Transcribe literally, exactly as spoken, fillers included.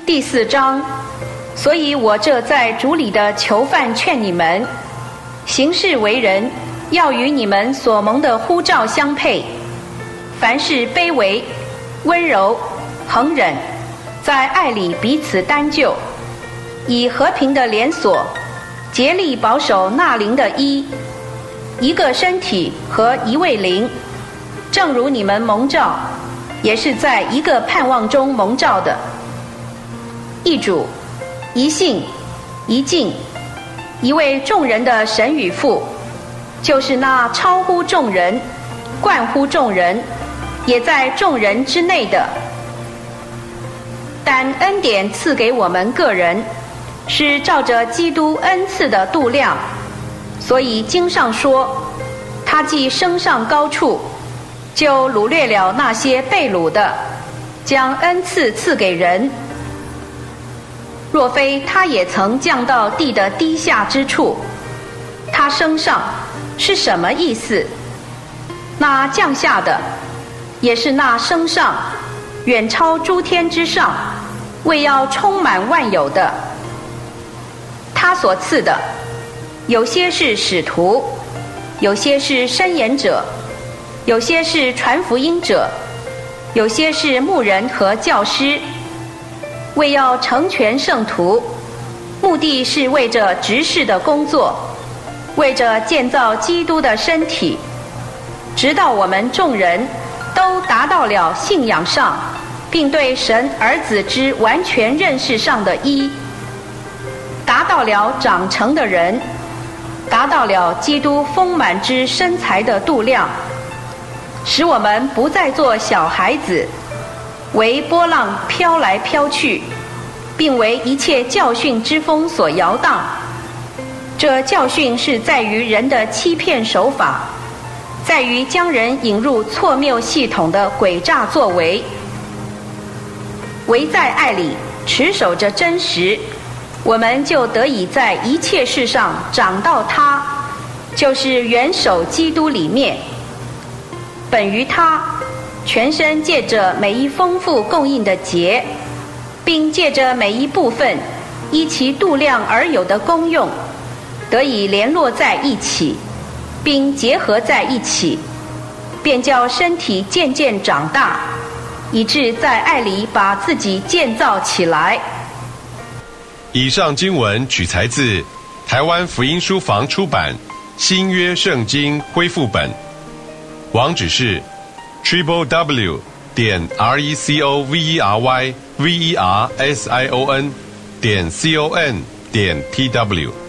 第四章，所以我这在主里的囚犯劝你们，行事为人要与你们所蒙的呼召相配，凡事卑微、温柔、恒忍，在爱里彼此担救，以和平的连锁竭力保守那灵的一，一个身体和一位灵，正如你们蒙召，也是在一个盼望中蒙召的。一主，一信，一敬，一位众人的神与父，就是那超乎众人、冠乎众人，也在众人之内的。但恩典赐给我们个人，是照着基督恩赐的度量，所以经上说，他既升上高处，就掳掠了那些被掳的，将恩赐赐给人。若非他也曾降到地的低下之处，他升上是什么意思？那降下的，也是那升上，远超诸天之上，为要充满万有的。他所赐的，有些是使徒，有些是申言者，有些是传福音者，有些是牧人和教师，为要成全圣徒，目的是为着执事的工作，为着建造基督的身体，直到我们众人都达到了信仰上，并对神儿子之完全认识上的一，达到了长成的人，达到了基督丰满之身材的度量，使我们不再做小孩子，为波浪飘来飘去，并为一切教训之风所摇荡。这教训是在于人的欺骗手法，在于将人引入错谬系统的诡诈作为。唯在爱里持守着真实，我们就得以在一切事上长到他，就是元首基督里面。本于他，全身借着每一丰富供应的节，并借着每一部分依其度量而有的功用，得以联络在一起，并结合在一起，便叫身体渐渐长大，以致在爱里把自己建造起来。 以上经文取材自台湾福音书房出版新约圣经恢复本，网址是 triple w 点 r e c o v e r y v e r s i o n 点 c o n 点 t w。